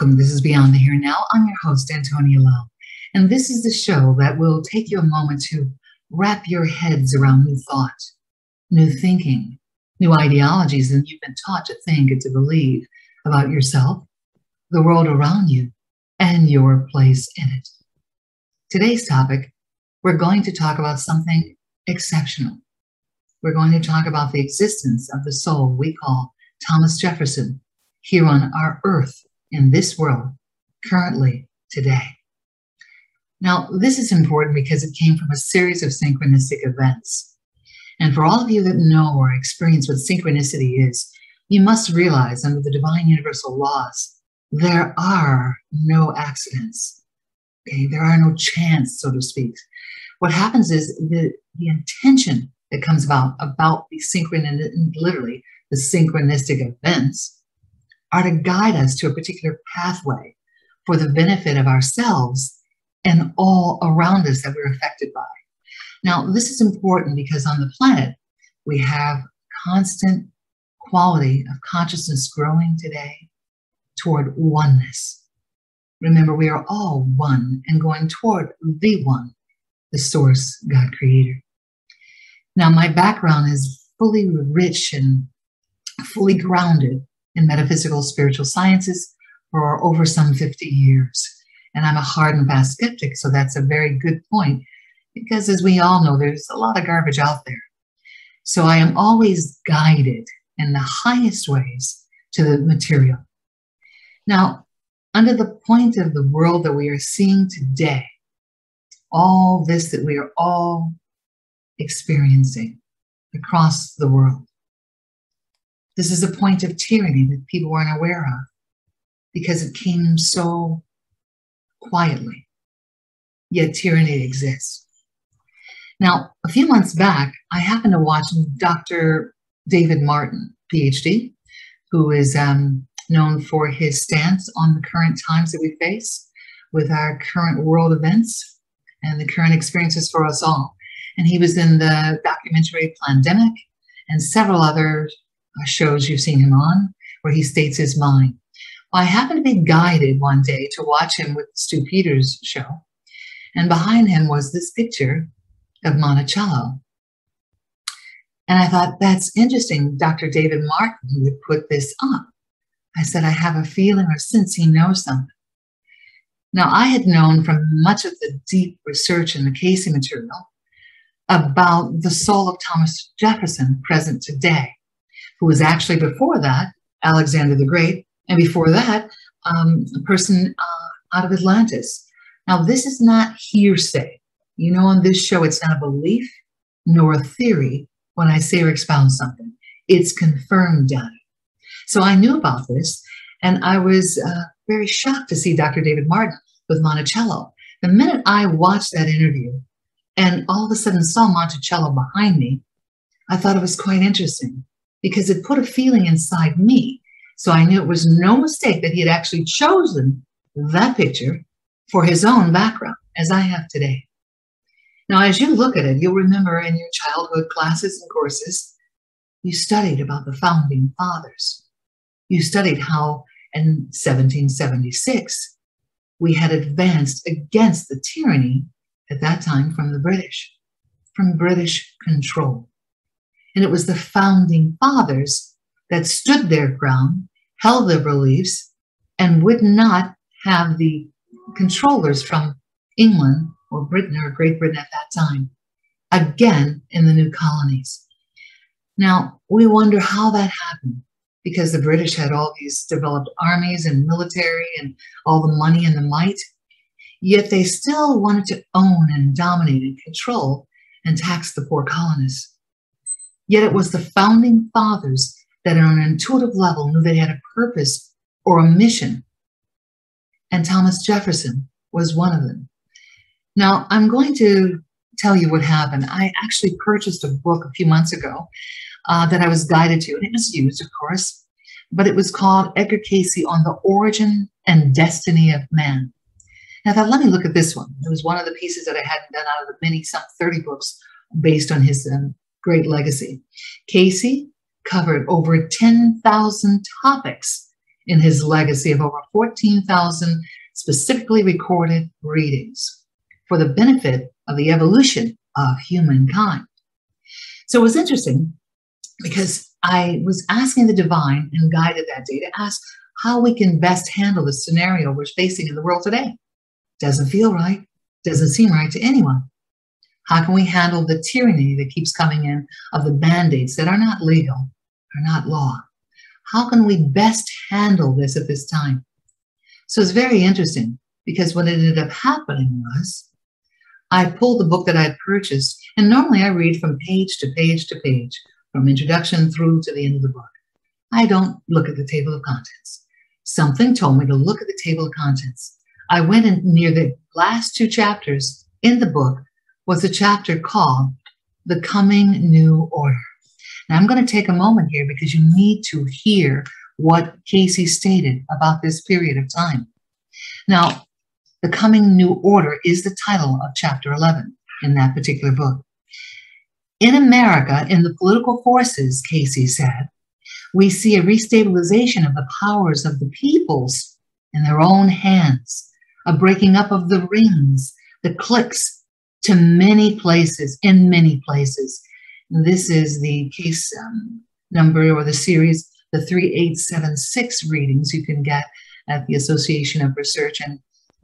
Welcome. This is Beyond the Here and Now. I'm your host, Antonia Lau. And this is the show that will take you a moment to wrap your heads around new thought, new thinking, new ideologies that you've been taught to think and to believe about yourself, the world around you, and your place in it. Today's topic, we're going to talk about something exceptional. We're going to talk about the existence of the soul we call Thomas Jefferson here on our earth, in this world, currently, today. Now, this is important because it came from a series of synchronistic events. And for all of you that know or experience what synchronicity is, you must realize under the divine universal laws, there are no accidents. Okay, there are no chance, so to speak. What happens is the intention that comes about the literally the synchronistic events are to guide us to a particular pathway for the benefit of ourselves and all around us that we're affected by. Now, this is important because on the planet, we have constant quality of consciousness growing today toward oneness. Remember, we are all one and going toward the one, the source, God creator. Now, my background is fully rich and fully grounded in metaphysical spiritual sciences for over some 50 years. And I'm a hard and fast skeptic, so that's a very good point because as we all know, there's a lot of garbage out there. So I am always guided in the highest ways to the material. Now, under the point of the world that we are seeing today, all this that we are all experiencing across the world, this is a point of tyranny that people weren't aware of because it came so quietly, yet tyranny exists. Now, a few months back, I happened to watch Dr. David Martin, PhD, who is known for his stance on the current times that we face with our current world events and the current experiences for us all. And he was in the documentary Plandemic and several other shows you've seen him on, where he states his mind. Well, I happened to be guided one day to watch him with Stu Peters' show, and behind him was this picture of Monticello. And I thought, that's interesting, Dr. David Martin would put this up. I said, I have a feeling or sense he knows something. Now, I had known from much of the deep research in the Casey material about the soul of Thomas Jefferson present today, who was actually before that, Alexander the Great, and before that, a person out of Atlantis. Now, this is not hearsay. You know, on this show, it's not a belief nor a theory when I say or expound something. It's confirmed data. So I knew about this, and I was very shocked to see Dr. David Martin with Monticello. The minute I watched that interview and all of a sudden saw Monticello behind me, I thought it was quite interesting, because it put a feeling inside me. So I knew it was no mistake that he had actually chosen that picture for his own background, as I have today. Now, as you look at it, you'll remember in your childhood classes and courses, you studied about the founding fathers. You studied how in 1776, we had advanced against the tyranny at that time from the British, from British control. And it was the founding fathers that stood their ground, held their beliefs, and would not have the controllers from England or Britain or Great Britain at that time again in the new colonies. Now, we wonder how that happened, because the British had all these developed armies and military and all the money and the might, yet they still wanted to own and dominate and control and tax the poor colonists. Yet it was the founding fathers that on an intuitive level knew they had a purpose or a mission. And Thomas Jefferson was one of them. Now, I'm going to tell you what happened. I actually purchased a book a few months ago that I was guided to, and it was used, of course, but it was called Edgar Cayce on the Origin and Destiny of Man. And I thought, let me look at this one. It was one of the pieces that I hadn't done out of the many, some 30 books based on his great legacy. Cayce covered over 10,000 topics in his legacy of over 14,000 specifically recorded readings for the benefit of the evolution of humankind. So it was interesting because I was asking the divine and guided that day to ask how we can best handle the scenario we're facing in the world today. Doesn't feel right, doesn't seem right to anyone. How can we handle the tyranny that keeps coming in of the band-aids that are not legal, are not law? How can we best handle this at this time? So it's very interesting because what ended up happening was I pulled the book that I had purchased, and normally I read from page to page to page, from introduction through to the end of the book. I don't look at the table of contents. Something told me to look at the table of contents. I went in near the last two chapters in the book was a chapter called The Coming New Order. Now I'm going to take a moment here because you need to hear what Casey stated about this period of time. Now, The Coming New Order is the title of chapter 11 in that particular book. In America, in the political forces, Casey said, we see a restabilization of the powers of the peoples in their own hands, a breaking up of the rings, the cliques to many places, in many places. And this is the case number or the series, the 3876 readings you can get at the Association of Research and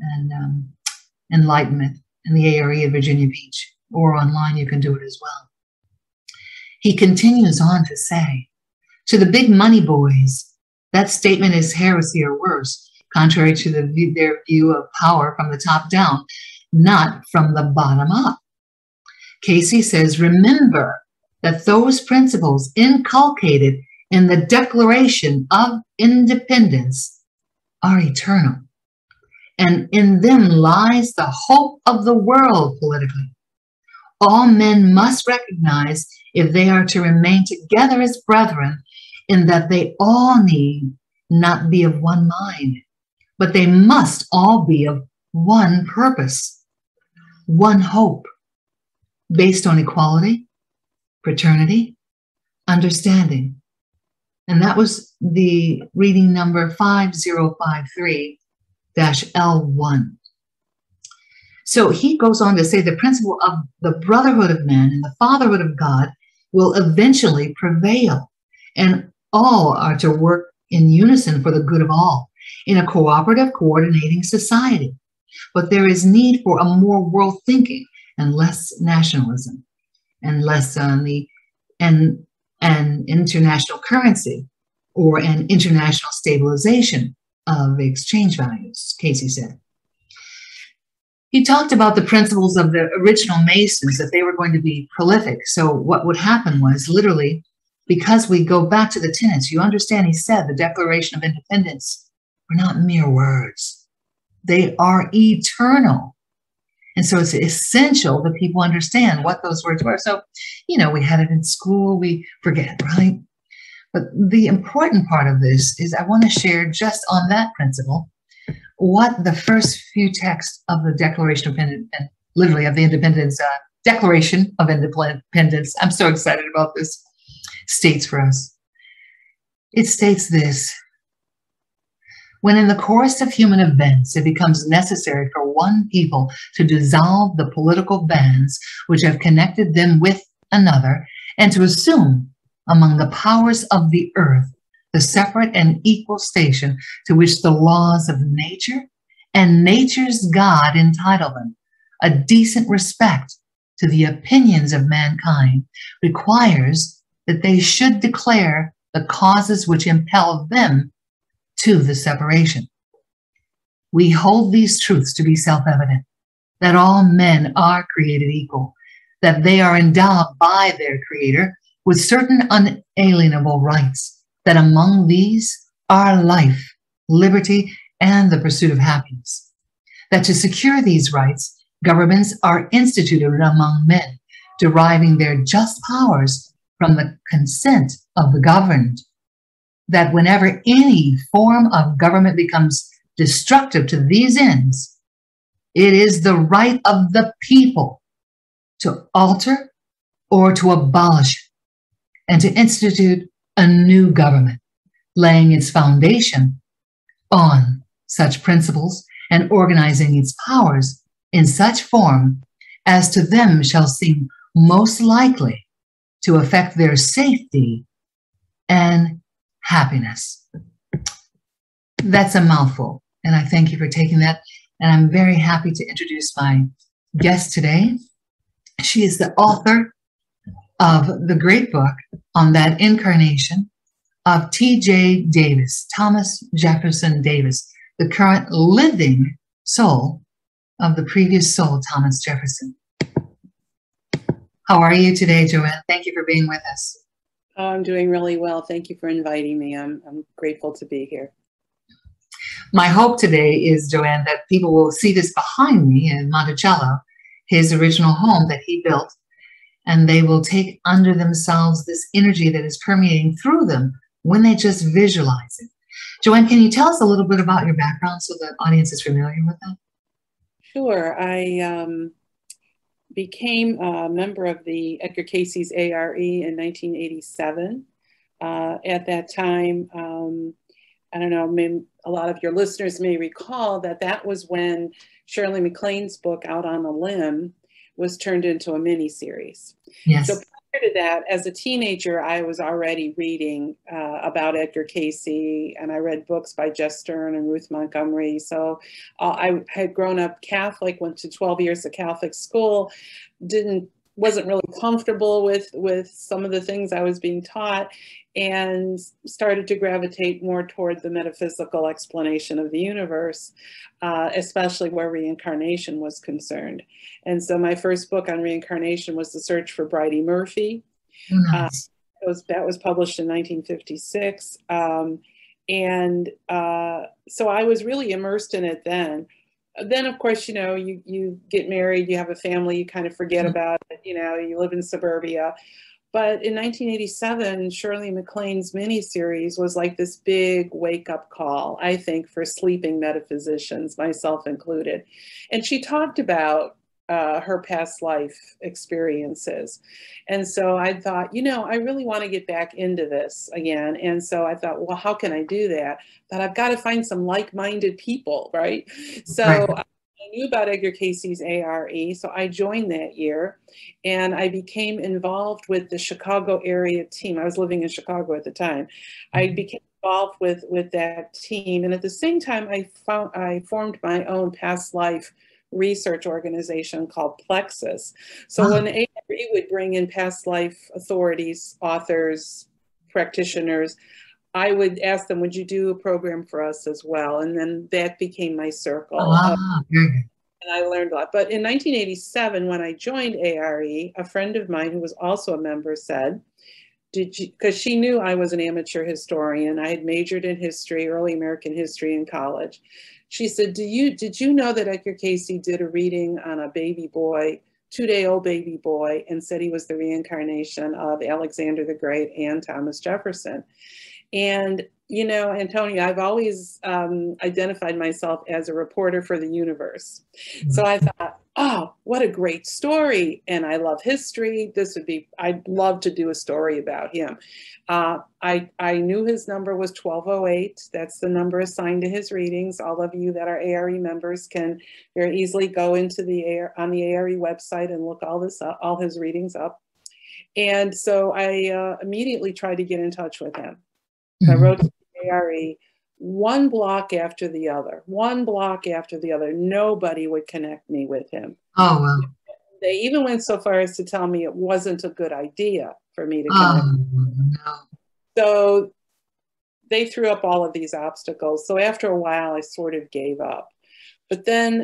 Enlightenment in the ARE of Virginia Beach, or online you can do it as well. He continues on to say, to the big money boys, that statement is heresy or worse, contrary to their view of power from the top down, not from the bottom up. Casey says, remember that those principles inculcated in the Declaration of Independence are eternal, and in them lies the hope of the world politically. All men must recognize if they are to remain together as brethren, in that they all need not be of one mind, but they must all be of one purpose, one hope, based on equality, fraternity, understanding. And that was the reading number 5053-L1. So he goes on to say the principle of the brotherhood of man and the fatherhood of God will eventually prevail, and all are to work in unison for the good of all in a cooperative, coordinating society. But there is need for a more world thinking and less nationalism and less on an international currency or an international stabilization of exchange values, Casey said. He talked about the principles of the original Masons, that they were going to be prolific. So what would happen was literally, because we go back to the tenets, you understand, he said, the Declaration of Independence were not mere words. They are eternal. And so it's essential that people understand what those words were. So, we had it in school, we forget, right? But the important part of this is I want to share just on that principle what the first few texts of the Declaration of Independence, literally of the Independence, Declaration of Independence, I'm so excited about this, states for us. It states this: when in the course of human events it becomes necessary for one people to dissolve the political bands which have connected them with another, and to assume among the powers of the earth the separate and equal station to which the laws of nature and nature's God entitle them, a decent respect to the opinions of mankind requires that they should declare the causes which impel them to the separation. We hold these truths to be self-evident, that all men are created equal, that they are endowed by their Creator with certain unalienable rights, that among these are life, liberty, and the pursuit of happiness, that to secure these rights, governments are instituted among men, deriving their just powers from the consent of the governed, that whenever any form of government becomes destructive to these ends, it is the right of the people to alter or to abolish it, and to institute a new government, laying its foundation on such principles and organizing its powers in such form as to them shall seem most likely to affect their safety and happiness. That's a mouthful, and I thank you for taking that. And I'm very happy to introduce my guest today. She is the author of the great book on that incarnation of T.J. Davis, Thomas Jefferson Davis, the current living soul of the previous soul, Thomas Jefferson. How are you today, Joanne? Thank you for being with us. Oh, I'm doing really well. Thank you for inviting me. I'm grateful to be here. My hope today is, Joanne, that people will see this behind me in Monticello, his original home that he built, and they will take under themselves this energy that is permeating through them when they just visualize it. Joanne, can you tell us a little bit about your background so the audience is familiar with that? Sure. I became a member of the Edgar Cayce's ARE in 1987. At that time, I don't know, a lot of your listeners may recall that that was when Shirley MacLaine's book, Out on a Limb, was turned into a miniseries. Yes. So prior to that, as a teenager, I was already reading about Edgar Cayce, and I read books by Jess Stern and Ruth Montgomery. So I had grown up Catholic, went to 12 years of Catholic school, wasn't really comfortable with some of the things I was being taught, and started to gravitate more toward the metaphysical explanation of the universe, especially where reincarnation was concerned. And so my first book on reincarnation was The Search for Bridey Murphy. Nice. That was published in 1956. So I was really immersed in it then. Then, of course, you know, you get married, you have a family, you kind of forget about it, you know, you live in suburbia. But in 1987, Shirley MacLaine's miniseries was like this big wake-up call, I think, for sleeping metaphysicians, myself included. And she talked about her past life experiences. And so I thought, you know, I really want to get back into this again. And so I thought, well, how can I do that? But I've got to find some like-minded people, right? So I knew about Edgar Cayce's ARE, so I joined that year, and I became involved with the Chicago area team. I was living in Chicago at the time. I became involved with that team, and at the same time, I formed my own past life research organization called Plexus. So when ARE would bring in past life authorities, authors, practitioners, I would ask them, would you do a program for us as well? And then that became my circle. And I learned a lot. But in 1987, when I joined ARE, a friend of mine who was also a member said, because she knew I was an amateur historian. I had majored in history, early American history in college. She said, did you know that Edgar Cayce did a reading on a baby boy, 2-day-old baby boy, and said he was the reincarnation of Alexander the Great and Thomas Jefferson? And, you know, Antonia, I've always identified myself as a reporter for the universe. So I thought, oh, what a great story. And I love history. I'd love to do a story about him. I knew his number was 1208. That's the number assigned to his readings. All of you that are ARE members can very easily go into on the ARE website and look all his readings up. And so I immediately tried to get in touch with him. I wrote to the ARE one block after the other, Nobody would connect me with him. Oh, wow. They even went so far as to tell me it wasn't a good idea for me to connect. No. So they threw up all of these obstacles. So after a while, I sort of gave up. But then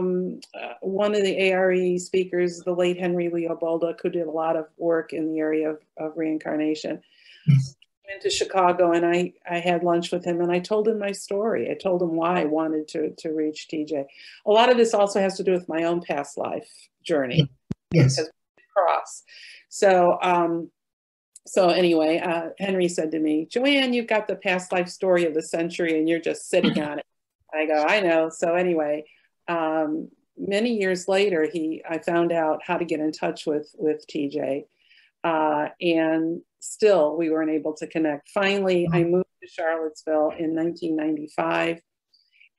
one of the ARE speakers, the late Henry Leobolduc, who did a lot of work in the area of reincarnation, into Chicago, and I had lunch with him, and I told him my story. I told him why I wanted to reach TJ. A lot of this also has to do with my own past life journey. Yes. Cross. So anyway, Henry said to me, Joanne, you've got the past life story of the century, and you're just sitting on it. I go, I know. So anyway, many years later, I found out how to get in touch with TJ. And still we weren't able to connect. Finally, I moved to Charlottesville in 1995.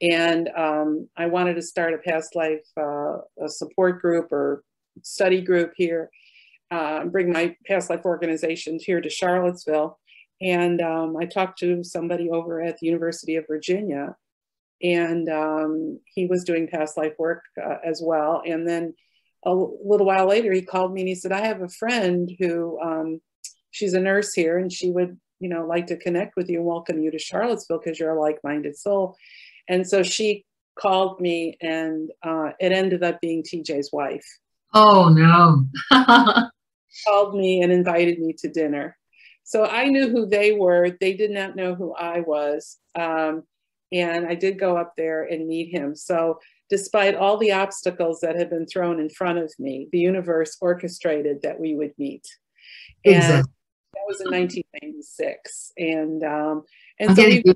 And I wanted to start a past life a support group or study group here, bring my past life organizations here to Charlottesville. And I talked to somebody over at the University of Virginia, and he was doing past life work as well. And then a little while later, he called me and he said, I have a friend who, she's a nurse here, and she would, you know, like to connect with you and welcome you to Charlottesville because you're a like-minded soul. And so she called me, and it ended up being TJ's wife. Oh, no. Called me and invited me to dinner. So I knew who they were. They did not know who I was. And I did go up there and meet him. So despite all the obstacles that had been thrown in front of me, the universe orchestrated that we would meet. And Exactly. that was in 1996. And I'm so getting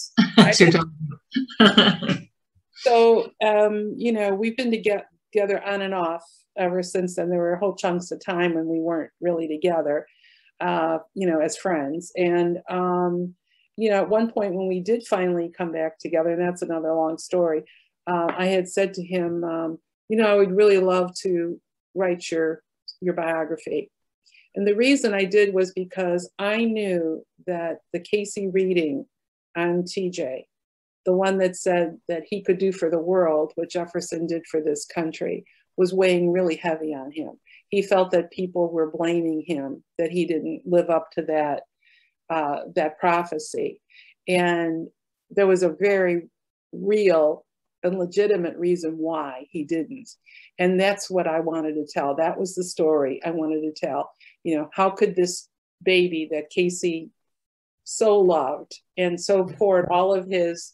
goosebumps. So, you know, we've been together on and off ever since then. There were whole chunks of time when we weren't really together, you know, as friends. And, you know, at one point when we did finally come back together, and that's another long story, I had said to him, you know, I would really love to write your biography. And the reason I did was because I knew that the Casey reading on TJ, the one that said that he could do for the world what Jefferson did for this country, was weighing really heavy on him. He felt that people were blaming him, that he didn't live up to that prophecy. And there was a very real and legitimate reason why he didn't. And that's what I wanted to tell. That was the story I wanted to tell. You know, how could this baby that Casey so loved and so poured all of his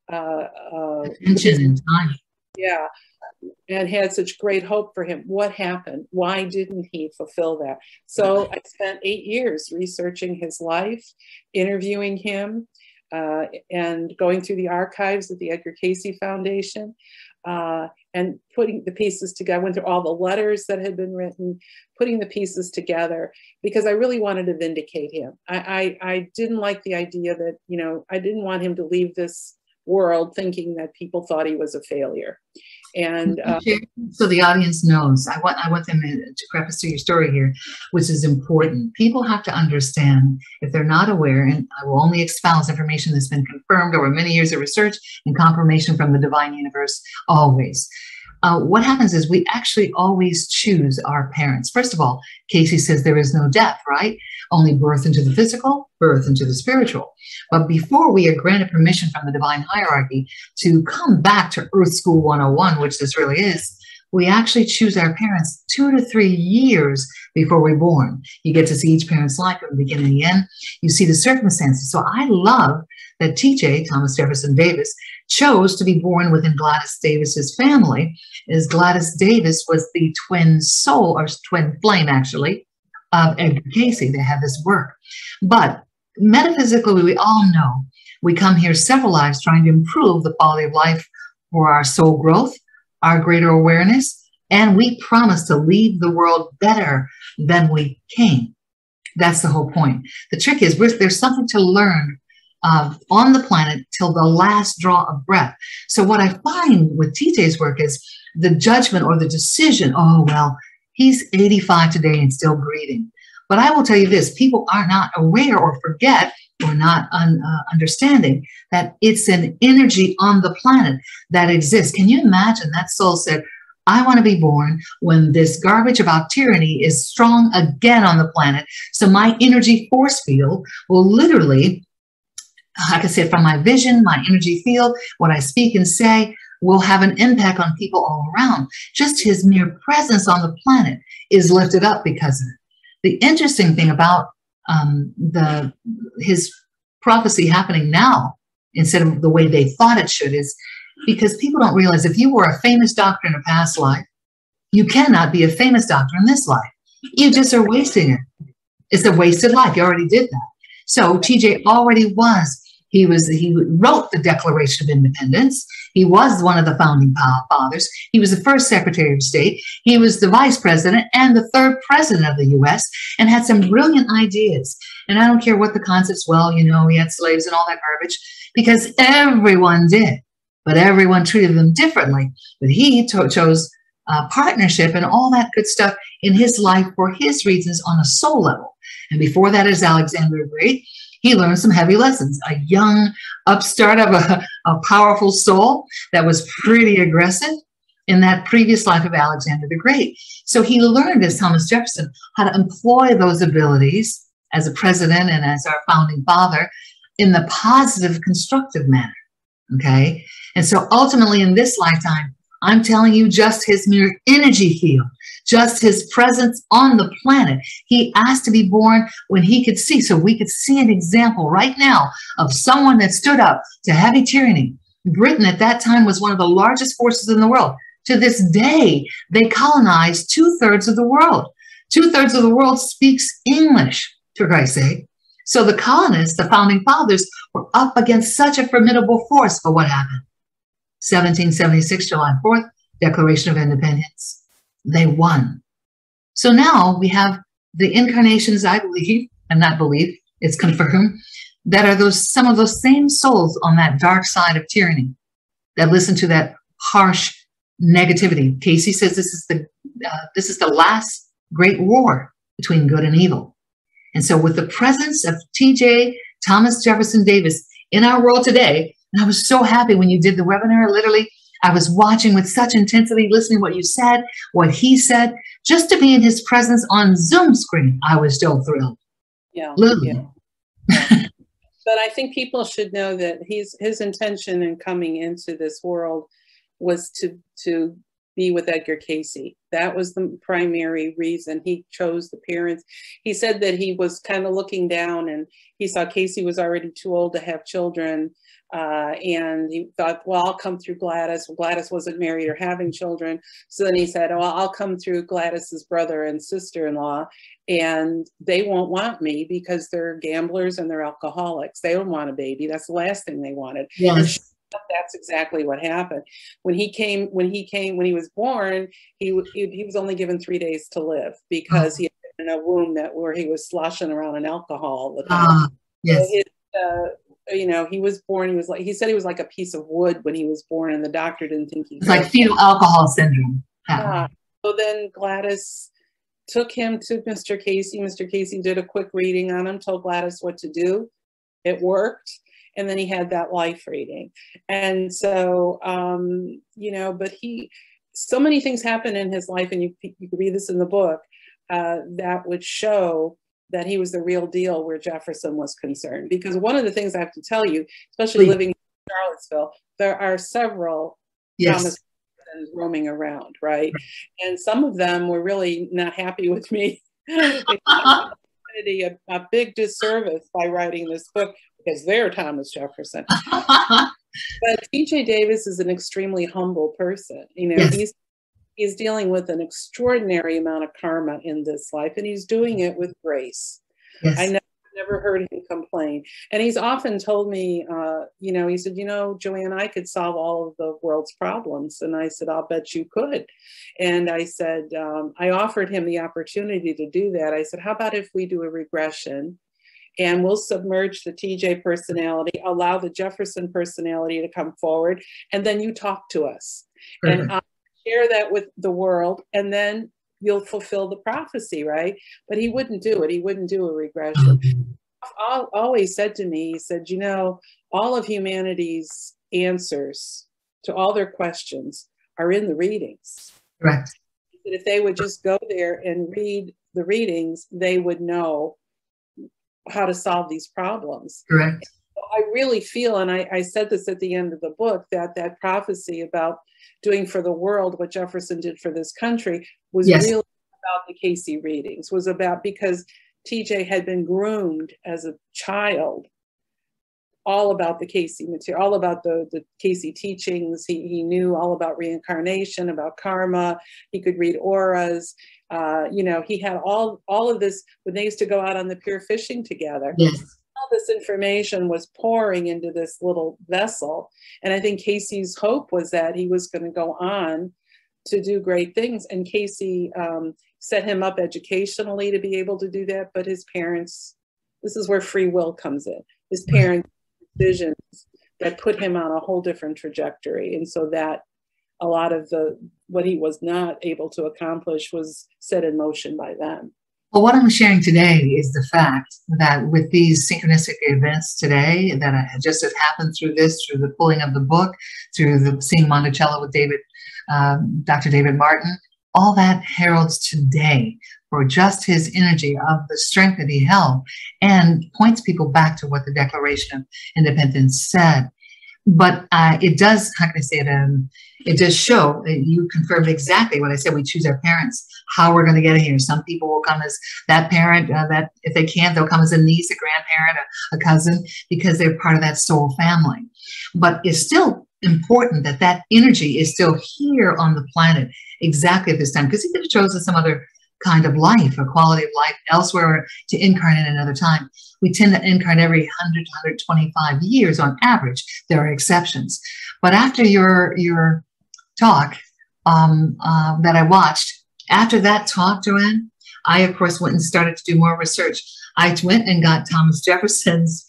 attention and time. Yeah, and had such great hope for him. What happened? Why didn't he fulfill that? So I spent 8 years researching his life, interviewing him, and going through the archives of the Edgar Casey Foundation, and putting the pieces together. I went through all the letters that had been written, putting the pieces together, because I really wanted to vindicate him. I didn't like the idea that, you know, I didn't want him to leave this world thinking that people thought he was a failure. And so the audience knows, I want them to preface to your story here, which is important. People have to understand, if they're not aware, and I will only espouse information that's been confirmed over many years of research and confirmation from the divine universe, always. What happens is we actually always choose our parents. First of all, Casey says there is no death, right? Only birth into the physical, birth into the spiritual. But before we are granted permission from the divine hierarchy to come back to Earth School 101, which this really is, we actually choose our parents 2 to 3 years before we're born. You get to see each parent's life from the beginning to the end. You see the circumstances. So I love that TJ, Thomas Jefferson Davis, chose to be born within Gladys Davis's family, as Gladys Davis was the twin soul, or twin flame actually, of Edgar Casey. They have this work. But metaphysically, we all know we come here several lives trying to improve the quality of life for our soul growth, our greater awareness, and we promise to leave the world better than we came. That's the whole point. The trick is there's something to learn on the planet till the last draw of breath. So what I find with TJ's work is the judgment or the decision, oh, well, he's 85 today and still breathing. But I will tell you this, people are not aware or forget or not understanding that it's an energy on the planet that exists. Can you imagine that soul said, I want to be born when this garbage about tyranny is strong again on the planet. So my energy force field will literally, like I said, from my vision, my energy field, what I speak and say will have an impact on people all around. Just his mere presence on the planet is lifted up because of it. The interesting thing about his prophecy happening now, instead of the way they thought it should, is because people don't realize if you were a famous doctor in a past life, you cannot be a famous doctor in this life. You just are wasting it. It's a wasted life. You already did that. So TJ already was. He wrote the Declaration of Independence. He was one of the founding fathers. He was the first Secretary of State. He was the Vice President and the third President of the U.S. and had some brilliant ideas. And I don't care what the concepts, well, you know, he had slaves and all that garbage, because everyone did. but everyone treated them differently. But he chose partnership and all that good stuff in his life for his reasons on a soul level. And before that, as Alexander the Great, he learned some heavy lessons. A young upstart of a powerful soul that was pretty aggressive in that previous life of Alexander the Great. So he learned, as Thomas Jefferson, how to employ those abilities as a president and as our founding father in the positive, constructive manner. Okay. And so ultimately in this lifetime, I'm telling you, just his mere energy field, just his presence on the planet. He asked to be born when he could see, so we could see an example right now of someone that stood up to heavy tyranny. Britain at that time was one of the largest forces in the world. To this day, they colonized 2/3 of the world. 2/3 of the world speaks English, for Christ's sake. So the colonists, the founding fathers, were up against such a formidable force. But what happened? 1776, July 4th, Declaration of Independence. They won. So now we have the incarnations, I believe, and not believe, it's confirmed, that are some of those same souls on that dark side of tyranny that listen to that harsh negativity. Casey says this is the last great war between good and evil. And so with the presence of T.J. Thomas Jefferson Davis in our world today, and I was so happy when you did the webinar, literally, I was watching with such intensity, listening to what you said, what he said, just to be in his presence on Zoom screen. I was so thrilled. Yeah. Literally. Yeah. But I think people should know that his intention in coming into this world was to be with Edgar Cayce. That was the primary reason he chose the parents. He said that he was kind of looking down and he saw Cayce was already too old to have children. And he thought, well, I'll come through Gladys. Well, Gladys wasn't married or having children. So then he said, well, I'll come through Gladys's brother and sister-in-law, and they won't want me because they're gamblers and they're alcoholics. They don't want a baby. That's the last thing they wanted. Yes. That's exactly what happened. When he was born, he was only given 3 days to live because he had been in a womb where he was sloshing around in alcohol all the time. Yes. So he was born. He said he was like a piece of wood when he was born, and the doctor didn't think he. It's like fetal alcohol syndrome. So then Gladys took him to Mr. Cayce. Mr. Cayce did a quick reading on him, told Gladys what to do. It worked. And then he had that life reading. And so, but so many things happened in his life, and you can read this in the book, that would show that he was the real deal where Jefferson was concerned. Because one of the things I have to tell you, especially living in Charlottesville, there are several Thomas Jeffersons roaming around, right? And some of them were really not happy with me. A big disservice by writing this book because they're Thomas Jefferson. But T.J. Davis is an extremely humble person. He's dealing with an extraordinary amount of karma in this life, and he's doing it with grace. Yes. I never heard him complain. And he's often told me, he said, Joanne, I could solve all of the world's problems. And I said, I'll bet you could. And I said, I offered him the opportunity to do that. I said, how about if we do a regression and we'll submerge the TJ personality, allow the Jefferson personality to come forward, and then you talk to us. Mm-hmm. And I'll share that with the world, and then you'll fulfill the prophecy, right? But he wouldn't do it. He wouldn't do a regression. Always said to me, he said, all of humanity's answers to all their questions are in the readings. Correct. If they would just go there and read the readings, they would know how to solve these problems. Correct. I really feel, and I said this at the end of the book, that prophecy about doing for the world what Jefferson did for this country was really about the Cayce readings, was about, because TJ had been groomed as a child all about the Cayce material, all about the Cayce teachings. He knew all about reincarnation, about karma. He could read auras. He had all of this when they used to go out on the pier fishing together. Yes. All this information was pouring into this little vessel. And I think Casey's hope was that he was going to go on to do great things. And Cayce set him up educationally to be able to do that. But his parents, this is where free will comes in. His parents' decisions that put him on a whole different trajectory. And so that a lot of what he was not able to accomplish was set in motion by them. Well, what I'm sharing today is the fact that with these synchronistic events today that just have happened through the pulling of the book, through the seeing Monticello with Dr. David Martin, all that heralds today for just his energy of the strength that he held and points people back to what the Declaration of Independence said. But it does, how can I say it? It does show that you confirmed exactly what I said. We choose our parents, how we're going to get here. Some people will come as that parent, that if they can, they'll come as a niece, a grandparent, a cousin, because they're part of that soul family. But it's still important that that energy is still here on the planet exactly at this time, because he could have chosen some other kind of life, a quality of life elsewhere to incarnate another time. We tend to incarnate every 100, 125 years on average. There are exceptions. But after your talk that I watched, after that talk, Joanne, I, of course, went and started to do more research. I went and got Thomas Jefferson's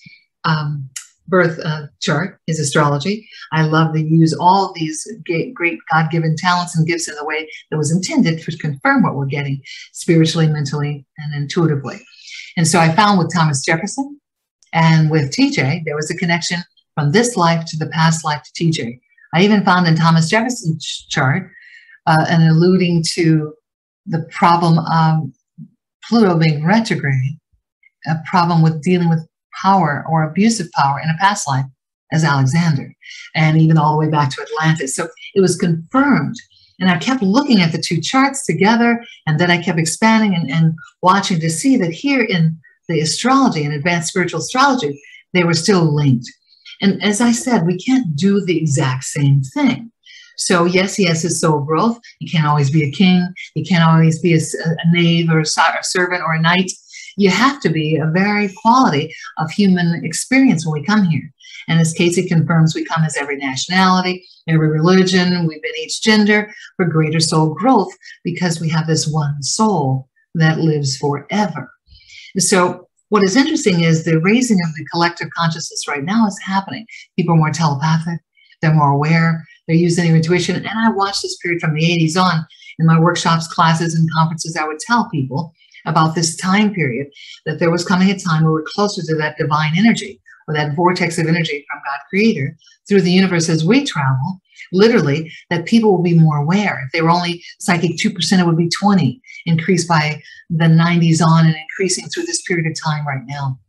birth chart, his astrology. I love to use all these great God-given talents and gifts in the way that was intended to confirm what we're getting spiritually, mentally, and intuitively. And so I found with Thomas Jefferson and with TJ, there was a connection from this life to the past life to TJ. I even found in Thomas Jefferson's chart an alluding to the problem of Pluto being retrograde, a problem with dealing with power or abusive power in a past life as Alexander, and even all the way back to Atlantis. So it was confirmed. And I kept looking at the two charts together, and then I kept expanding and watching to see that here in the astrology and advanced spiritual astrology, they were still linked. And as I said, we can't do the exact same thing. So yes, he has his soul growth. He can't always be a king. He can't always be a knave or a servant or a knight. You have to be a very quality of human experience when we come here. And as Casey confirms, we come as every nationality, every religion, we've been each gender for greater soul growth because we have this one soul that lives forever. So what is interesting is the raising of the collective consciousness right now is happening. People are more telepathic, they're more aware, they're using their intuition. And I watched this period from the 80s on in my workshops, classes, and conferences. I would tell people about this time period, that there was coming a time where we're closer to that divine energy or that vortex of energy from God Creator through the universe as we travel, literally, that people will be more aware. If they were only psychic 2%, it would be 20, increased by the 90s on and increasing through this period of time right now.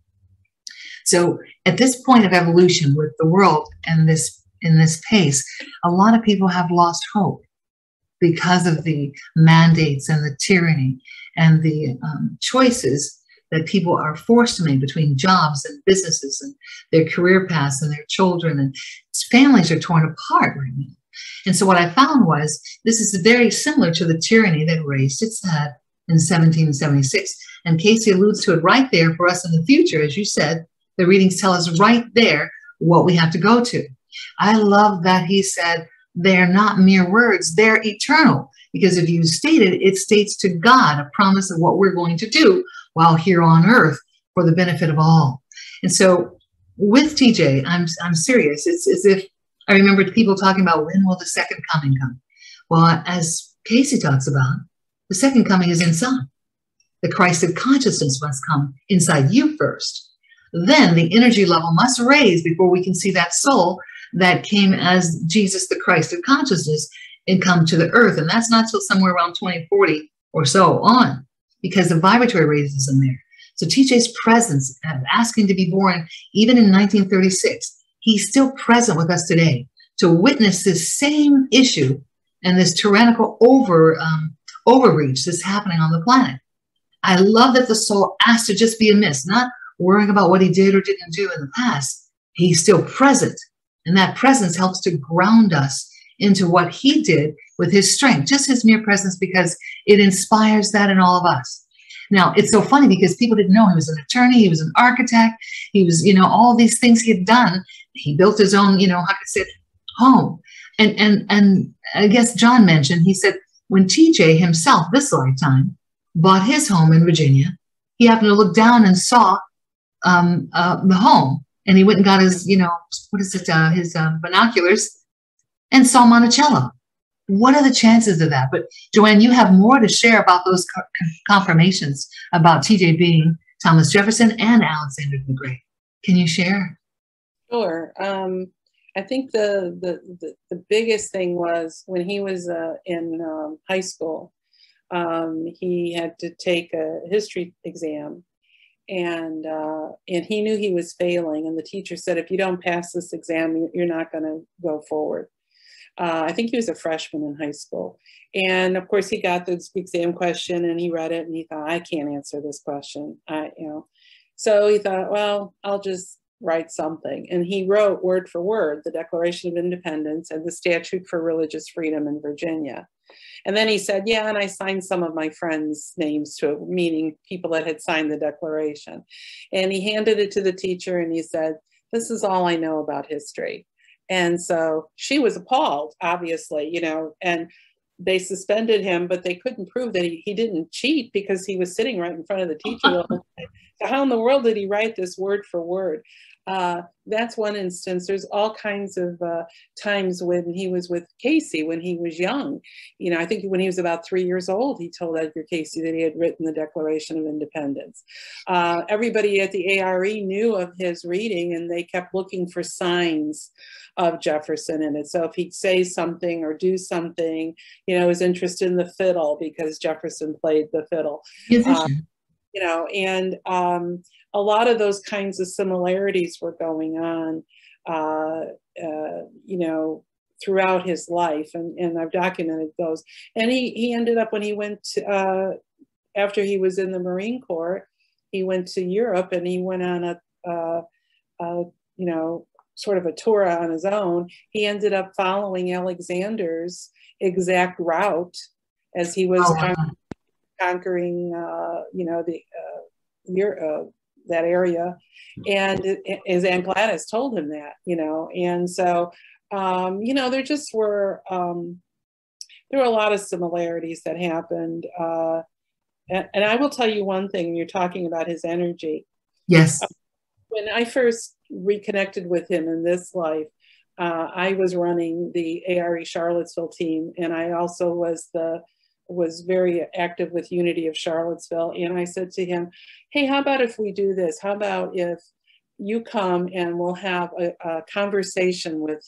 So at this point of evolution with the world and in this pace, a lot of people have lost hope because of the mandates and the tyranny and the choices that people are forced to make between jobs and businesses and their career paths and their children, and families are torn apart right now. And so what I found was this is very similar to the tyranny that raised its head in 1776. And Casey alludes to it right there for us in the future. As you said, the readings tell us right there what we have to go to. I love that he said, they're not mere words, they're eternal. Because if you state it, it states to God a promise of what we're going to do while here on earth for the benefit of all. And so with TJ, I'm serious. It's as if I remember people talking about when will the second coming come? Well, as Casey talks about, the second coming is inside. The Christed consciousness must come inside you first. Then the energy level must raise before we can see that soul that came as Jesus, the Christed consciousness, and come to the earth. And that's not till somewhere around 2040 or so on, because the vibratory raises in there. So TJ's presence, asking to be born even in 1936, he's still present with us today to witness this same issue and this tyrannical overreach that's happening on the planet. I love that the soul asked to just be a miss, not worrying about what he did or didn't do in the past. He's still present. And that presence helps to ground us into what he did with his strength, just his mere presence, because it inspires that in all of us. Now, it's so funny because people didn't know he was an attorney, he was an architect, he was, all these things he had done. He built his own, how could I say, home. And I guess John mentioned, he said, when TJ himself, this lifetime, bought his home in Virginia, he happened to look down and saw the home And he went and got his, what is it, his binoculars and saw Monticello. What are the chances of that? But Joanne, you have more to share about those confirmations about TJ being Thomas Jefferson and Alexander the Great. Can you share? Sure. I think the biggest thing was when he was in high school, he had to take a history exam, and he knew he was failing. And the teacher said, if you don't pass this exam, you're not going to go forward. I think he was a freshman in high school. And of course he got this exam question and he read it and he thought, I can't answer this question. So he thought, well, I'll just write something. And he wrote word for word the Declaration of Independence and the Statute for Religious Freedom in Virginia. And then he said, yeah, and I signed some of my friends' names to it, meaning people that had signed the Declaration. And he handed it to the teacher and he said, this is all I know about history. And so she was appalled, obviously, and they suspended him, but they couldn't prove that he didn't cheat because he was sitting right in front of the teacher the whole time. So how in the world did he write this word for word? That's one instance. There's all kinds of times when he was with Casey when he was young. I think when he was about 3 years old, he told Edgar Casey that he had written the Declaration of Independence. Everybody at the ARE knew of his reading and they kept looking for signs of Jefferson in it. So if he'd say something or do something, was interested in the fiddle because Jefferson played the fiddle. And a lot of those kinds of similarities were going on, throughout his life, and I've documented those. And he ended up, when he went to, after he was in the Marine Corps, he went to Europe and he went on a sort of a tour on his own. He ended up following Alexander's exact route as he was conquering, that area, and as Aunt Gladys told him that, and so, there just were, there were a lot of similarities that happened, and I will tell you one thing. You're talking about his energy. Yes. When I first reconnected with him in this life, I was running the ARE Charlottesville team, and I also was very active with Unity of Charlottesville. And I said to him, hey, how about if we do this? How about if you come and we'll have a conversation with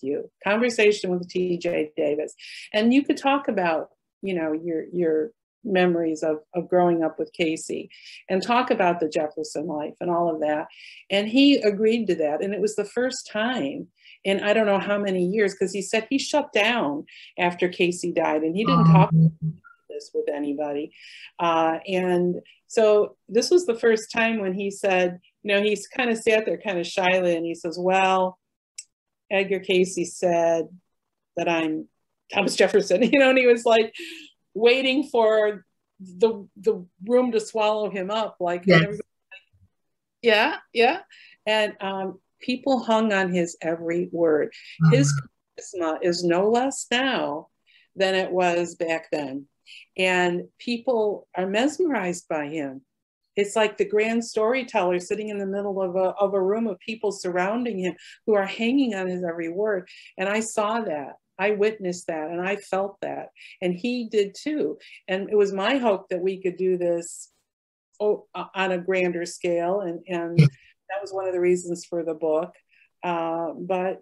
TJ Davis. And you could talk about, your memories of growing up with Casey and talk about the Jefferson life and all of that. And he agreed to that. And it was the first time in I don't know how many years, because he said he shut down after Casey died and he didn't talk this with anybody. And so this was the first time when he said, he's kind of sat there kind of shyly and he says, well, Edgar Casey said that I'm Thomas Jefferson, and he was like waiting for the room to swallow him up, like, yes. Yeah. And people hung on his every word. His charisma is no less now than it was back then. And people are mesmerized by him. It's like the grand storyteller sitting in the middle of a room of people surrounding him who are hanging on his every word. And I saw that. I witnessed that and I felt that. And he did too. And it was my hope that we could do this on a grander scale. And that was one of the reasons for the book. But,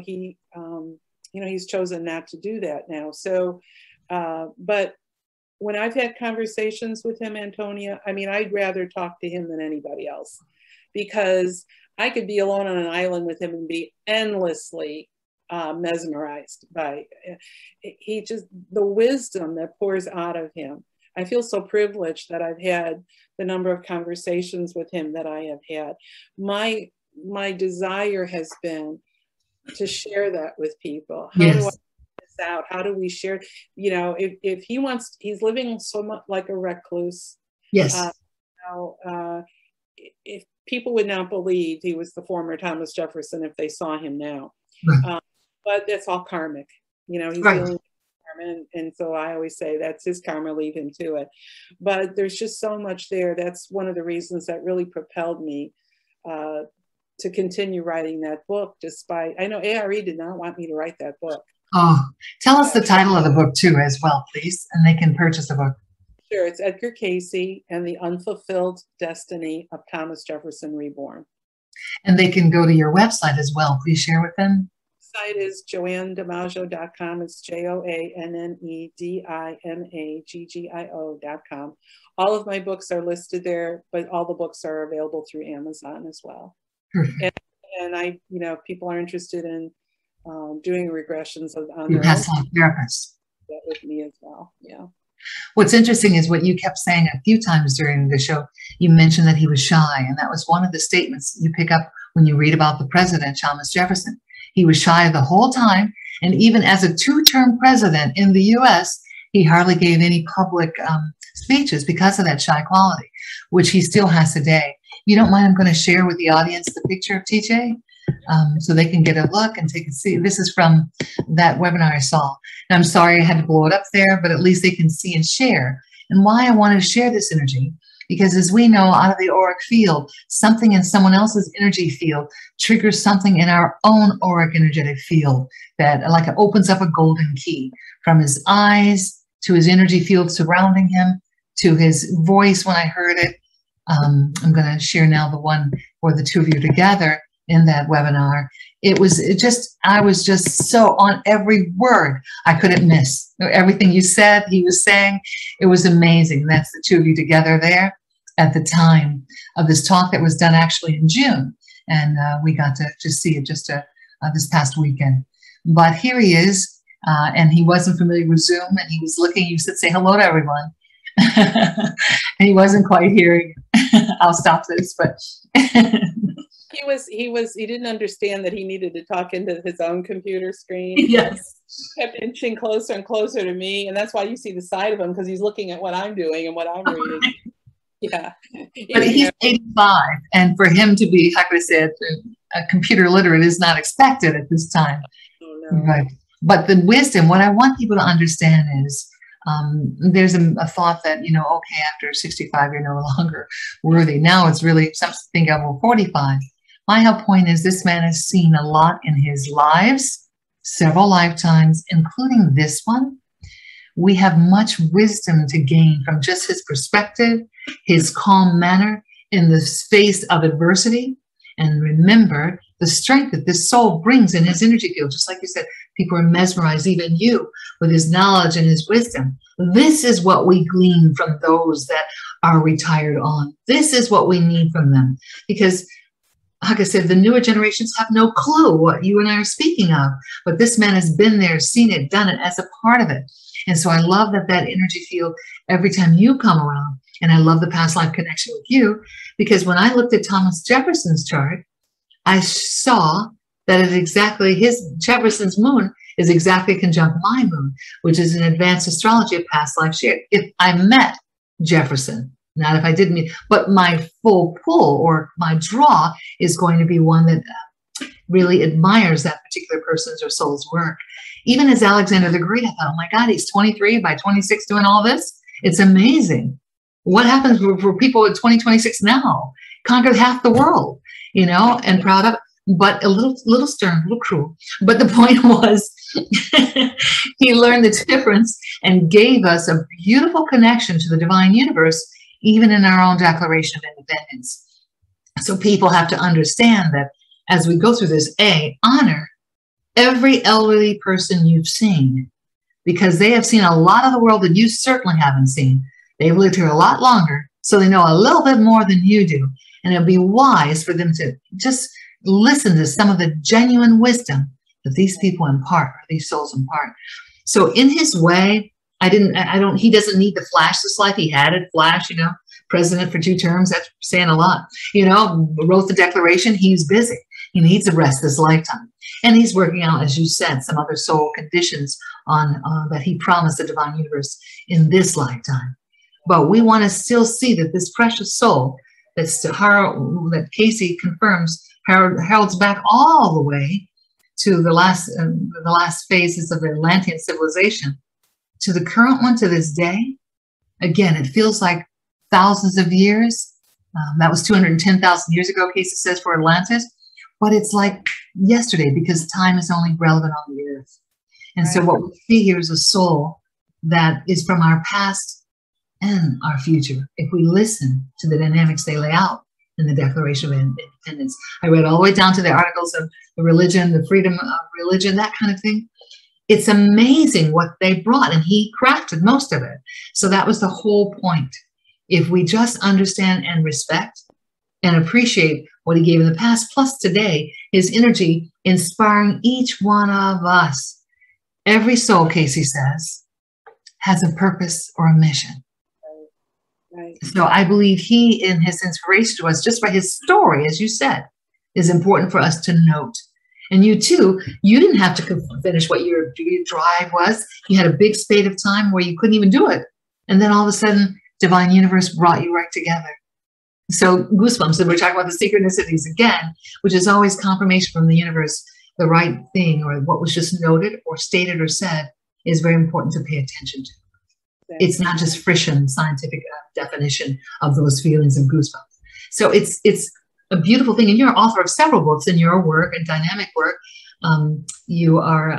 he's chosen not to do that now. So, but when I've had conversations with him, Antonia, I'd rather talk to him than anybody else, because I could be alone on an island with him and be endlessly mesmerized by the wisdom that pours out of him. I feel so privileged that I've had the number of conversations with him that I have had. My desire has been to share that with people. How do I out? How do we share? If he wants, he's living so much like a recluse. Yes. If people would not believe he was the former Thomas Jefferson if they saw him now. Right. But that's all karmic. He's right. dealing with karma, and so I always say that's his karma, leave him to it. But there's just so much there. That's one of the reasons that really propelled me to continue writing that book, despite, I know ARE did not want me to write that book. Oh, tell us the title of the book too, as well, please, and they can purchase the book. Sure, it's Edgar Cayce and the Unfulfilled Destiny of Thomas Jefferson Reborn. And they can go to your website as well. Please share with them. The site is joannedimaggio.com. It's JoanneDimaggio.com. All of my books are listed there, but all the books are available through Amazon as well. Perfect. And I, you know, if people are interested in doing regressions on Your their past life therapist. that with me as well. Yeah. What's interesting is what you kept saying a few times during the show. You mentioned that he was shy, and that was one of the statements you pick up when you read about the president, Thomas Jefferson. He was shy the whole time, and even as a two-term president in the U.S., he hardly gave any public speeches because of that shy quality, which he still has today. You don't mind, I'm going to share with the audience the picture of TJ so they can get a look and take a see. This is from that webinar I saw. And I'm sorry I had to blow it up there, but at least they can see and share. And why I wanted to share this energy, because as we know, out of the auric field, something in someone else's energy field triggers something in our own auric energetic field that like it opens up a golden key from his eyes to his energy field surrounding him to his voice when I heard it. I'm going to share now the one for the two of you together in that webinar. I was just so on every word I couldn't miss. Everything you said, he was saying, it was amazing. That's the two of you together there at the time of this talk that was done actually in June. And we got to just see it just this past weekend. But here he is, and he wasn't familiar with Zoom, and he was looking, you said, say hello to everyone. And he wasn't quite hearing. I'll stop this, but he didn't understand that he needed to talk into his own computer screen. Yes. He kept inching closer and closer to me, and that's why you see the side of him, because he's looking at what I'm doing and what I'm reading. Yeah. But he's 85, and for him to be, how could I say it, a computer literate is not expected at this time. Oh, no. Right. But the wisdom, what I want people to understand is, there's a thought that, you know, okay, after 65, you're no longer worthy. Now it's really something of, well, 45. My whole point is this man has seen a lot in his lives, several lifetimes, including this one. We have much wisdom to gain from just his perspective, his calm manner in the face of adversity. And remember the strength that this soul brings in his energy field. Just like you said, people are mesmerized, even you, with his knowledge and his wisdom. This is what we glean from those that are retired on. This is what we need from them. Because, like I said, the newer generations have no clue what you and I are speaking of. But this man has been there, seen it, done it as a part of it. And so I love that energy field every time you come around. And I love the past life connection with you, because when I looked at Thomas Jefferson's chart, I saw that it's exactly Jefferson's moon is exactly conjunct my moon, which is an advanced astrology of past life share. If I met Jefferson, not if I didn't meet, but my full pull or my draw is going to be one that really admires that particular person's or soul's work. Even as Alexander the Great, I thought, oh my God, he's 23 by 26 doing all this. It's amazing. What happens for people at 2026 now? Conquered half the world, you know, and proud of it. But a little stern, a little cruel. But the point was, he learned the difference and gave us a beautiful connection to the divine universe, even in our own Declaration of Independence. So people have to understand that as we go through this, honor every elderly person you've seen, because they have seen a lot of the world that you certainly haven't seen. They've lived here a lot longer, so they know a little bit more than you do. And it'd be wise for them to just listen to some of the genuine wisdom that these people impart, or these souls impart. So in his way, he doesn't need to flash this life. He had it flash, you know, president for 2 terms. That's saying a lot, you know, wrote the Declaration. He's busy. He needs the rest of his lifetime. And he's working out, as you said, some other soul conditions on that he promised the divine universe in this lifetime. But we want to still see that this precious soul that Cayce confirms heralds back all the way to the last phases of the Atlantean civilization, to the current one, to this day. Again, it feels like thousands of years. That was 210,000 years ago, Cayce says, for Atlantis. but it's like yesterday because time is only relevant on the earth. And so Right. what we see here is a soul that is from our past and our future. If we listen to the dynamics they lay out in the Declaration of Independence, I read all the way down to the articles of the religion, the freedom of religion, that kind of thing. It's amazing what they brought, and he crafted most of it. So that was the whole point. If we just understand and respect and appreciate what he gave in the past, plus today, his energy inspiring each one of us. Every soul, Casey says, has a purpose or a mission. Right. So I believe he, in his inspiration to us, just by his story, as you said, is important for us to note. And you too, you didn't have to finish what your drive was. You had a big spate of time where you couldn't even do it. And then all of a sudden, divine universe brought you right together. So goosebumps, and we're talking about the synchronicities again, which is always confirmation from the universe. The right thing or what was just noted or stated or said is very important to pay attention to. It's not just friction, scientific definition of those feelings and goosebumps. So it's a beautiful thing. And you're author of several books in your work and dynamic work. You are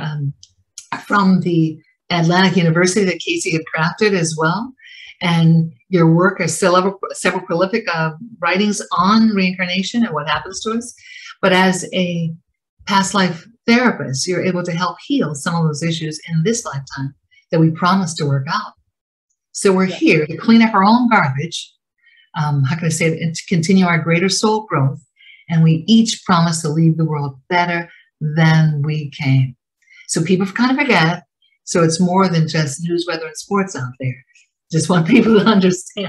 from the Atlantic University that Casey had crafted as well. And your work has several prolific writings on reincarnation and what happens to us. But as a past life therapist, you're able to help heal some of those issues in this lifetime that we promised to work out. So we're here to clean up our own garbage, how can I say it, and to continue our greater soul growth. And we each promise to leave the world better than we came. So people kind of forget. So it's more than just news, weather, and sports out there. Just want people to understand.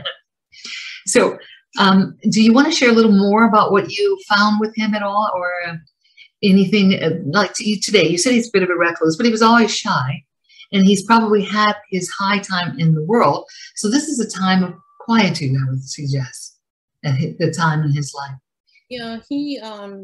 So do you want to share a little more about what you found with him at all, or anything like today? You said he's a bit of a recluse, but he was always shy. And he's probably had his high time in the world. So this is a time of quietude, I would suggest, at the time in his life. Yeah, he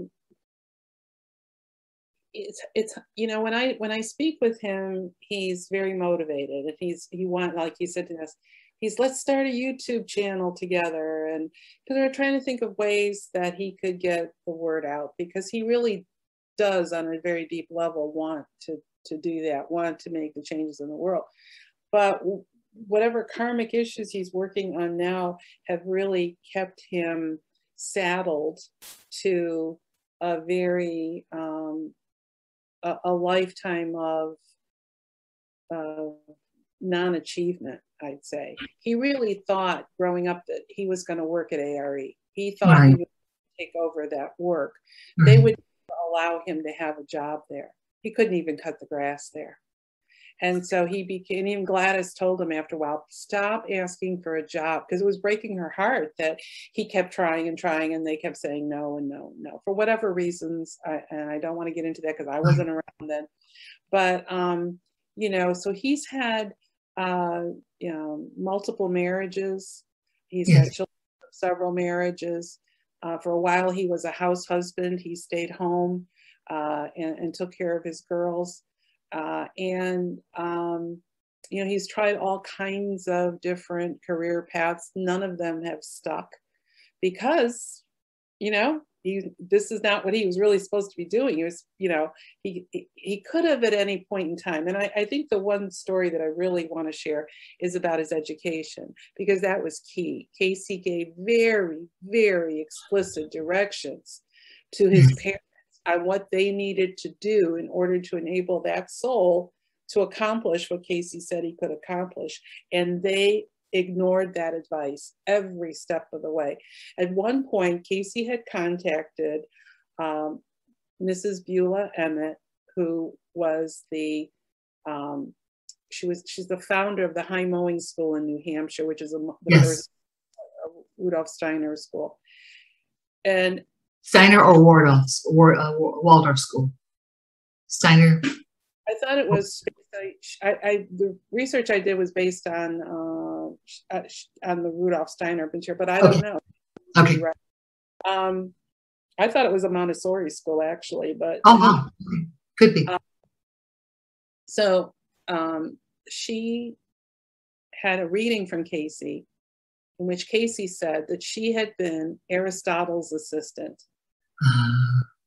it's you know, when I speak with him, he's very motivated. And he want, like he said to us, let's start a YouTube channel together, and because we're trying to think of ways that he could get the word out, because he really does on a very deep level want to do that, want to make the changes in the world. But whatever karmic issues he's working on now have really kept him saddled to a very a lifetime of non-achievement, I'd say. He really thought growing up that he was going to work at ARE. He thought he would take over that work. They would allow him to have a job there. He couldn't even cut the grass there. And so he became, even Gladys told him after a while, stop asking for a job, because it was breaking her heart that he kept trying and trying, and they kept saying no and no, no, for whatever reasons. And I don't want to get into that because I wasn't around then. But, you know, so he's had, you know, multiple marriages. He's had children from several marriages. For a while, he was a house husband. He stayed home and took care of his girls. You know, he's tried all kinds of different career paths. None of them have stuck because, you know, this is not what he was really supposed to be doing. He was, you know, he could have at any point in time. And I think the one story that I really want to share is about his education, because that was key. Casey gave very, very explicit directions to his parents on what they needed to do in order to enable that soul to accomplish what Casey said he could accomplish. And they ignored that advice every step of the way. At one point, Casey had contacted Mrs. Beulah Emmett, who was the, she's the founder of the High Mowing School in New Hampshire, which is the first Rudolf Steiner school. And Steiner or Waldorf School? Steiner. I thought it was. The research I did was based on the Rudolf Steiner picture, but I don't know. Okay. I thought it was a Montessori school actually, but could be. So she had a reading from Casey, in which Casey said that she had been Aristotle's assistant.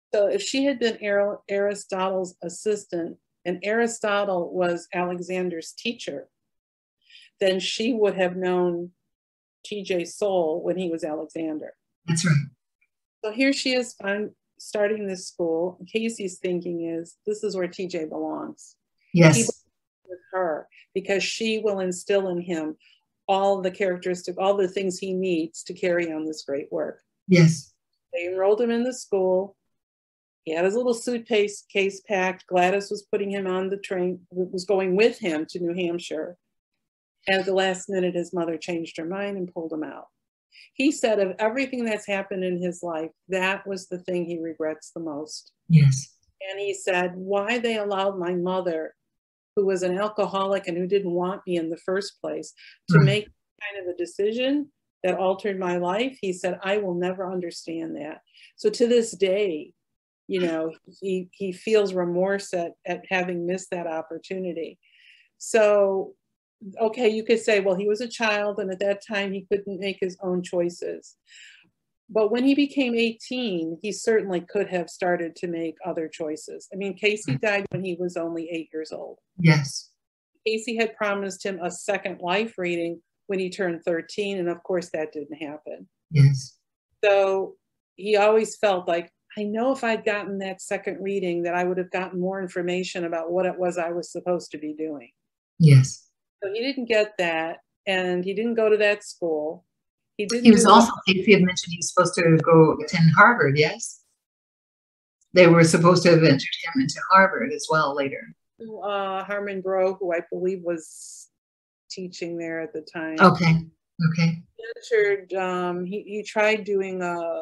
So if she had been Aristotle's assistant and Aristotle was Alexander's teacher, then she would have known T.J. Soule when he was Alexander. That's right. So here she is starting this school. Casey's thinking is, this is where T.J. belongs. Yes. He belongs with her because she will instill in him all the characteristics, all the things he needs to carry on this great work. Yes. They enrolled him in the school. He had his little suitcase packed. Gladys was putting him on the train, was going with him to New Hampshire. And at the last minute, his mother changed her mind and pulled him out. He said of everything that's happened in his life, that was the thing he regrets the most. Yes. And he said, why they allowed my mother, who was an alcoholic and who didn't want me in the first place, to make kind of a decision that altered my life. He said, I will never understand that. So to this day, you know, he feels remorse at having missed that opportunity. So, okay, you could say, well, he was a child and at that time he couldn't make his own choices. But when he became 18, he certainly could have started to make other choices. I mean, Casey died when he was only 8 years old. Yes. Casey had promised him a second life reading when he turned 13, and of course that didn't happen. Yes. So he always felt like, I know if I'd gotten that second reading that I would have gotten more information about what it was I was supposed to be doing. Yes. So he didn't get that, and he didn't go to that school. He was also, Casey had mentioned he was supposed to go attend Harvard, yes? They were supposed to have entered him into Harvard as well later. Harmon Brough, who I believe was teaching there at the time. Okay. Okay. He entered, he tried doing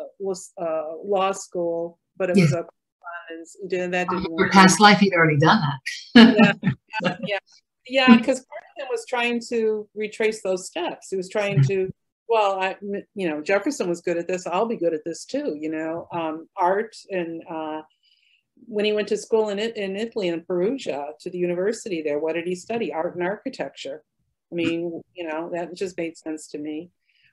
law school, but it was a correspondence. That didn't work. For past life, he'd already done that. Yeah, because part of him was trying to retrace those steps. He was trying to, well, you know, Jefferson was good at this. I'll be good at this too, you know, art. And when he went to school in Italy, in Perugia, to the university there, what did he study? Art and architecture. I mean, you know, that just made sense to me.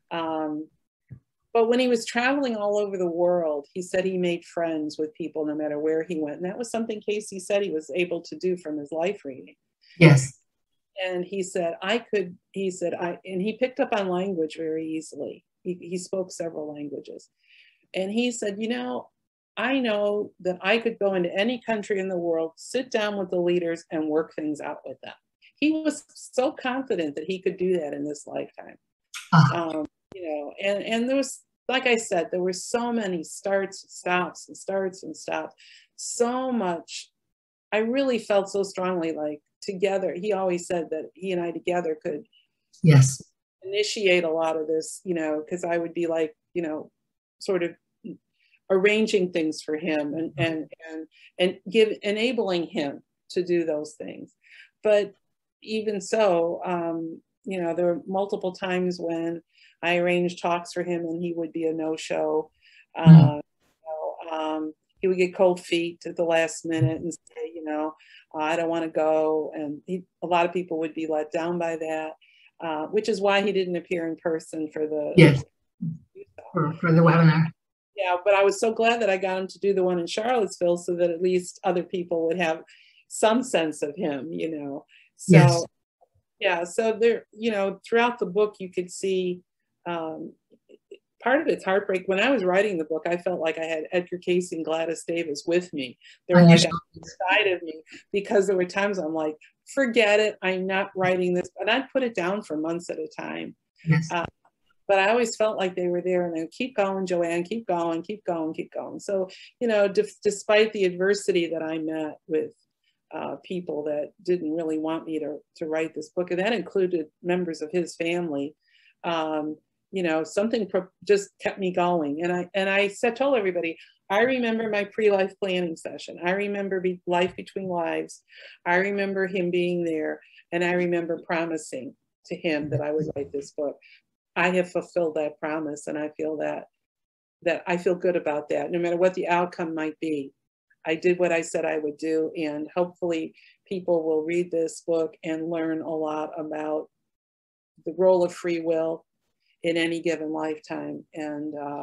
But when he was traveling all over the world, he said he made friends with people no matter where he went. And that was something Casey said he was able to do from his life reading. Yes. And he said, and he picked up on language very easily. He spoke several languages. And he said, you know, I know that I could go into any country in the world, sit down with the leaders and work things out with them. He was so confident that he could do that in this lifetime. You know, and there was, like I said, there were so many starts, stops, and starts and stops. So much. I really felt so strongly like together, he always said that he and I together could initiate a lot of this, you know, because I would be like, you know, sort of arranging things for him and enabling him to do those things. But even so, you know, there were multiple times when I arranged talks for him and he would be a no-show. He would get cold feet at the last minute and say, you know, I don't want to go. And a lot of people would be let down by that, which is why he didn't appear in person for the for the webinar. Yeah, but I was so glad that I got him to do the one in Charlottesville so that at least other people would have some sense of him, you know. So yeah, so there, you know, throughout the book you could see part of it's heartbreak. When I was writing the book, I felt like I had Edgar Cayce and Gladys Davis with me. They were like on the side of me, because there were times I'm like, forget it, I'm not writing this. And I'd put it down for months at a time. Yes. But I always felt like they were there and they would keep going, Joanne, keep going, keep going, keep going. So, you know, despite the adversity that I met with people that didn't really want me to write this book, and that included members of his family, you know, something just kept me going. And I told everybody, I remember my pre-life planning session. I remember Life Between Lives. I remember him being there. And I remember promising to him that I would write this book. I have fulfilled that promise. And I feel that I feel good about that. No matter what the outcome might be, I did what I said I would do. And hopefully people will read this book and learn a lot about the role of free will in any given lifetime, and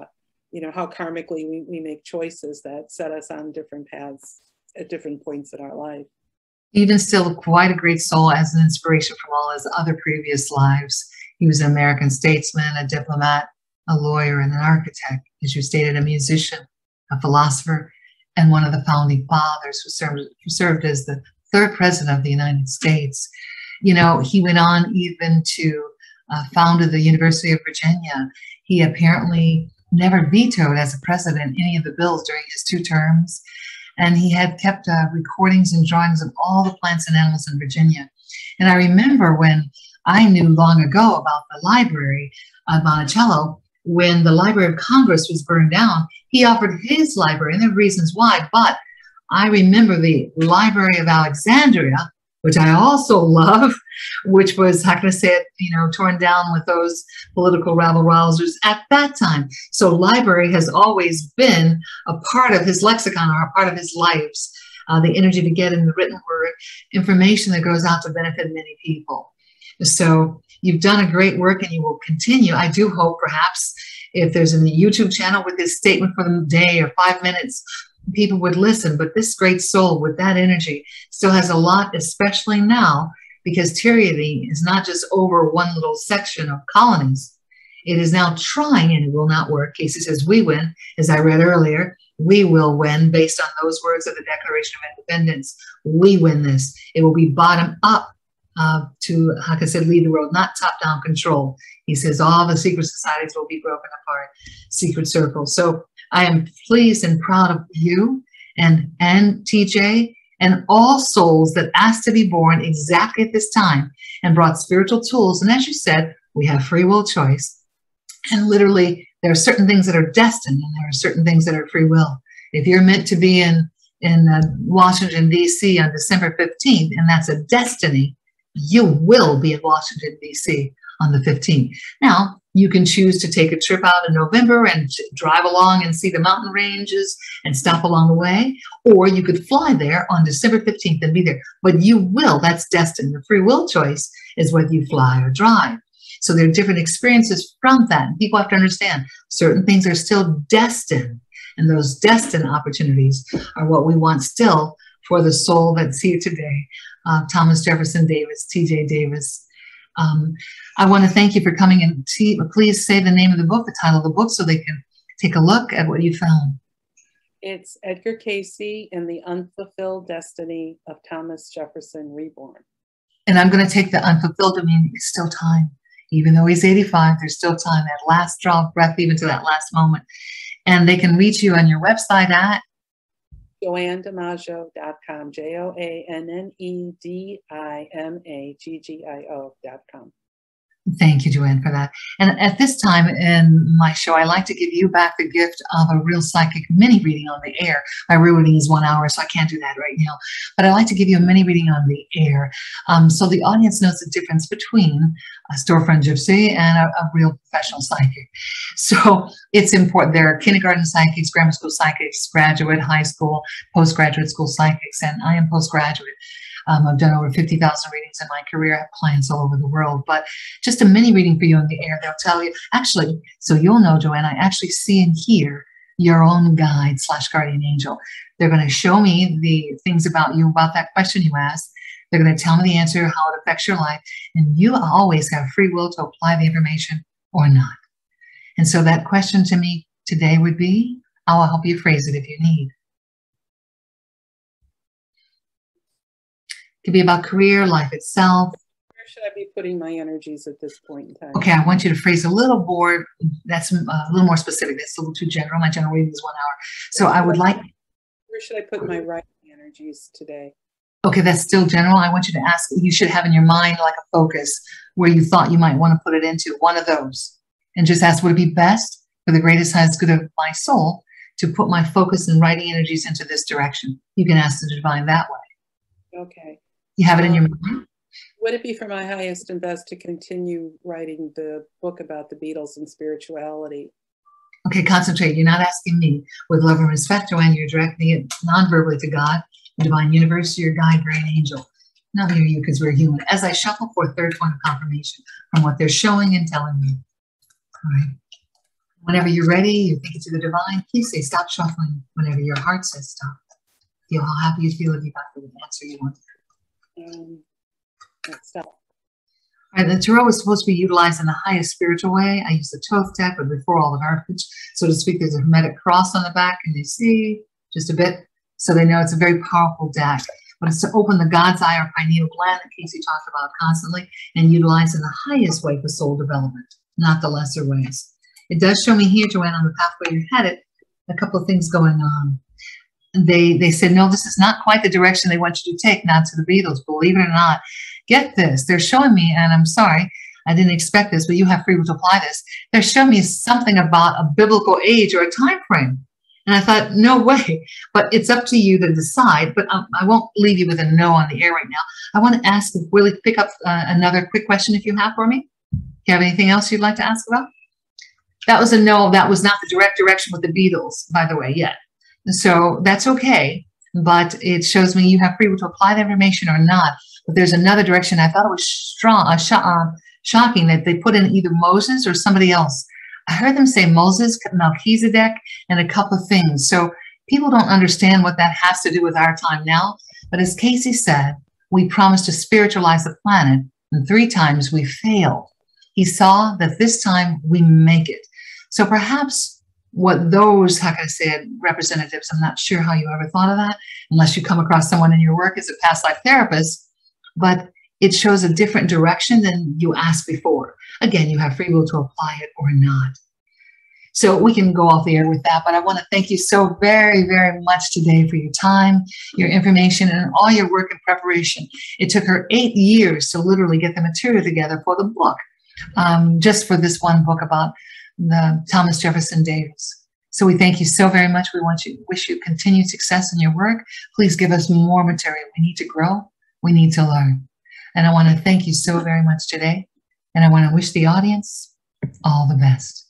you know, how karmically we make choices that set us on different paths at different points in our life. Even still, quite a great soul as an inspiration from all his other previous lives. He was an American statesman, a diplomat, a lawyer, and an architect. As you stated, a musician, a philosopher, and one of the founding fathers who served as the third president of the United States. You know, he went on even to founded the University of Virginia. He apparently never vetoed as a president any of the bills during his 2 terms. And he had kept recordings and drawings of all the plants and animals in Virginia. And I remember when I knew long ago about the library of Monticello, when the Library of Congress was burned down, he offered his library, and there are reasons why, but I remember the Library of Alexandria, which I also love, which was, how can I say it, you know, torn down with those political rabble-rousers at that time. So library has always been a part of his lexicon, or a part of his lives, the energy to get in the written word, information that goes out to benefit many people. So you've done a great work, and you will continue. I do hope perhaps if there's a YouTube channel with his statement for the day or 5 minutes, people would listen. But this great soul with that energy still has a lot, especially now, because tyranny is not just over one little section of colonies. It is now trying, and it will not work. Casey says, we win. As I read earlier, we will win based on those words of the Declaration of Independence. We win this. It will be bottom up to, like I said, lead the world, not top-down control. He says all the secret societies will be broken apart, secret circles. So I am pleased and proud of you and TJ and all souls that asked to be born exactly at this time and brought spiritual tools. And as you said, we have free will choice. And literally, there are certain things that are destined, and there are certain things that are free will. If you're meant to be in Washington, D.C. on December 15th, and that's a destiny, you will be in Washington, D.C. on the 15th. Now, you can choose to take a trip out in November and drive along and see the mountain ranges and stop along the way, or you could fly there on December 15th and be there. But you will, that's destined. The free will choice is whether you fly or drive. So there are different experiences from that. And people have to understand certain things are still destined, and those destined opportunities are what we want still for the soul that's here today. Thomas Jefferson Davis, T.J. Davis. I want to thank you for coming in. Please say the name of the book, the title of the book, so they can take a look at what you found. It's Edgar Cayce and the Unfulfilled Destiny of Thomas Jefferson Reborn. And I'm going to take the unfulfilled to mean it's still time. Even though he's 85, there's still time, that last draw of breath, even to that last moment. And they can reach you on your website at JoanneDimaggio.com, JoanneDimaggio.com. Thank you, Joanne, for that. And at this time in my show, I like to give you back the gift of a real psychic mini reading on the air. My real reading is 1 hour, so I can't do that right now. But I like to give you a mini reading on the air, so the audience knows the difference between a storefront gypsy and a real professional psychic. So it's important. There are kindergarten psychics, grammar school psychics, graduate, high school, postgraduate school psychics, and I am postgraduate. I've done over 50,000 readings in my career. I have clients all over the world, but just a mini reading for you on the air. They'll tell you, actually, so you'll know, Joanne, I actually see and hear your own guide / guardian angel. They're going to show me the things about you, about that question you asked. They're going to tell me the answer, how it affects your life. And you always have free will to apply the information or not. And so that question to me today would be, I will help you phrase it if you need. It could be about career, life itself. Where should I be putting my energies at this point in time? Okay, I want you to phrase a little more, that's a little more specific. That's a little too general. My general reading is 1 hour. So I would like... Where should I put my writing energies today? Okay, that's still general. I want you to ask, you should have in your mind like a focus where you thought you might want to put it into, one of those. And just ask, would it be best for the greatest highest good of my soul to put my focus and writing energies into this direction? You can ask the divine that way. Okay. You have it in your mind? Would it be for my highest and best to continue writing the book about the Beatles and spirituality? Okay, concentrate. You're not asking me. With love and respect, Joanne, you're directing it non-verbally to God, the divine universe, your guide, great angel. Not near you because we're human. As I shuffle for a third point of confirmation from what they're showing and telling me. All right. Whenever you're ready, you're thinking to the divine, please say stop shuffling whenever your heart says stop. Feel how happy you feel if you got the answer you want. Stop. All right, the tarot is supposed to be utilized in the highest spiritual way. I use the Thoth deck, but before all the garbage, so to speak. There's a Hermetic cross on the back, and you see just a bit, so they know it's a very powerful deck. But it's to open the God's eye or pineal gland that Casey talks about constantly, and utilize in the highest way for soul development, not the lesser ways. It does show me here, Joanne, on the pathway you're headed, a couple of things going on. They said, no, this is not quite the direction they want you to take, not to the Beatles, believe it or not. Get this, they're showing me, and I'm sorry, I didn't expect this, but you have free will to apply this. They're showing me something about a biblical age or a time frame. And I thought, no way, but it's up to you to decide. But I won't leave you with a no on the air right now. I want to ask, Willie, pick up another quick question if you have for me. Do you have anything else you'd like to ask about? That was a no. That was not the direct direction with the Beatles, by the way, yet. So that's okay. But it shows me you have free will to apply the information or not. But there's another direction. I thought it was strong, shocking that they put in either Moses or somebody else. I heard them say Moses, Melchizedek, and a couple of things. So people don't understand what that has to do with our time now. But as Casey said, we promised to spiritualize the planet, and 3 times we failed. He saw that this time we make it. So perhaps what those, how can I say it, representatives, I'm not sure how you ever thought of that, unless you come across someone in your work as a past life therapist, but it shows a different direction than you asked before. Again, you have free will to apply it or not. So we can go off the air with that, but I want to thank you so very, very much today for your time, your information, and all your work and preparation. It took her 8 years to literally get the material together for the book, just for this one book about the Thomas Jefferson Davis. So we thank you so very much. We wish you continued success in your work. Please give us more material. We need to grow. We need to learn. And I want to thank you so very much today. And I want to wish the audience all the best.